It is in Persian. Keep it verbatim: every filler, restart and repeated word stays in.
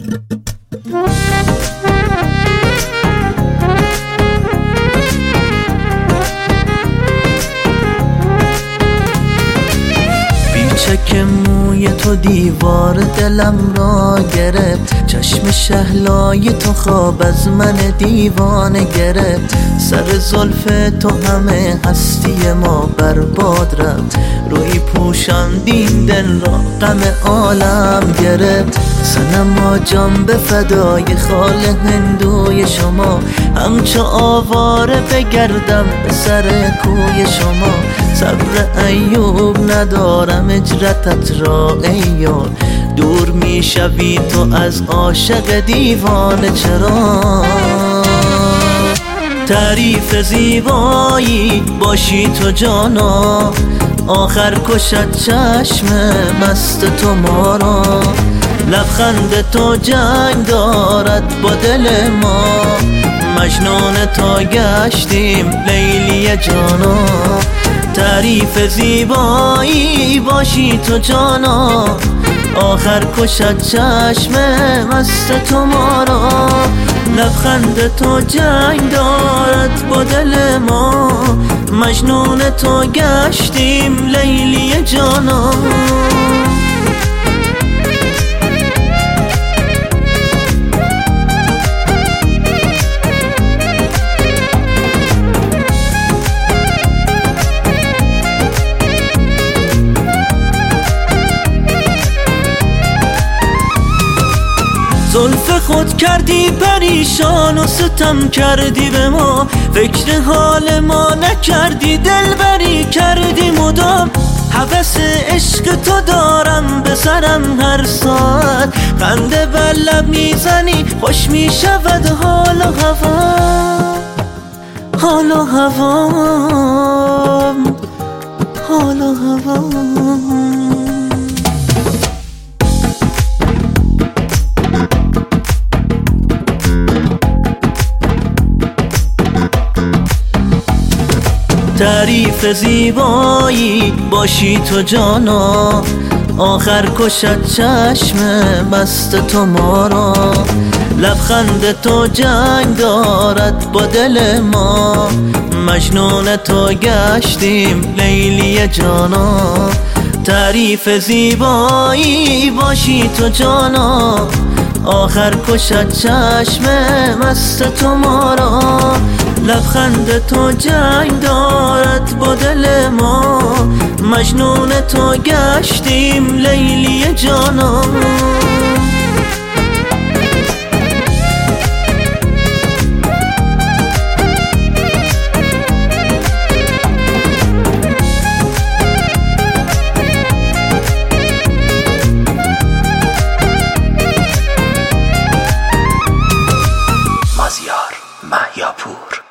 چک موی تو دیوار دلم را گرفت، چشم شهلای تو خواب از من دیوانه گرفت. سر زلف تو همه هستی ما برباد رفت، روی پوشاندین دل را غم عالم گرفت. صنما جان به فدای خال هندوی شما، همچو آواره بگردم به سر کوی شما. صبر ایوب ندارم اجرتت را ای یار، دور می شوی تو از عاشق دیوانه چرا؟ تعریف زیبایی باشی تو جانا، آخر کشد چشم مست تو ما را. لبخند تو جنگ دارد با دل ما، مجنون تا گشتیم لیلی جانا. تعریف زیبایی باشی تو جانا، آخر کشد چشم مست تو ما را. لبخند تو جنگ دارد با دل ما، مجنون تو گشتیم لیلی جانا. زلف خود کردی پریشان و ستم کردی به ما، فکر حال ما نکردی دلبری کردی مدام. هوس عشق تو دارم به سرم هر ساعت، خنده بر لب میزنی خوش میشود حال و هوا. حال و هوا حال و هوا تعریف زیبایی باشی تو جانا، آخر کشد چشم مست تو ما را. لبخند تو جنگ دارد با دل ما، مجنون تو گشتیم لیلی جانا. تعریف زیبایی باشی تو جانا، آخر کشد چشم مست تو ما را. لبخند تو جنگ دارد با دل ما، مجنون تو گشتیم لیلی جانا. مازیار مهیاپور.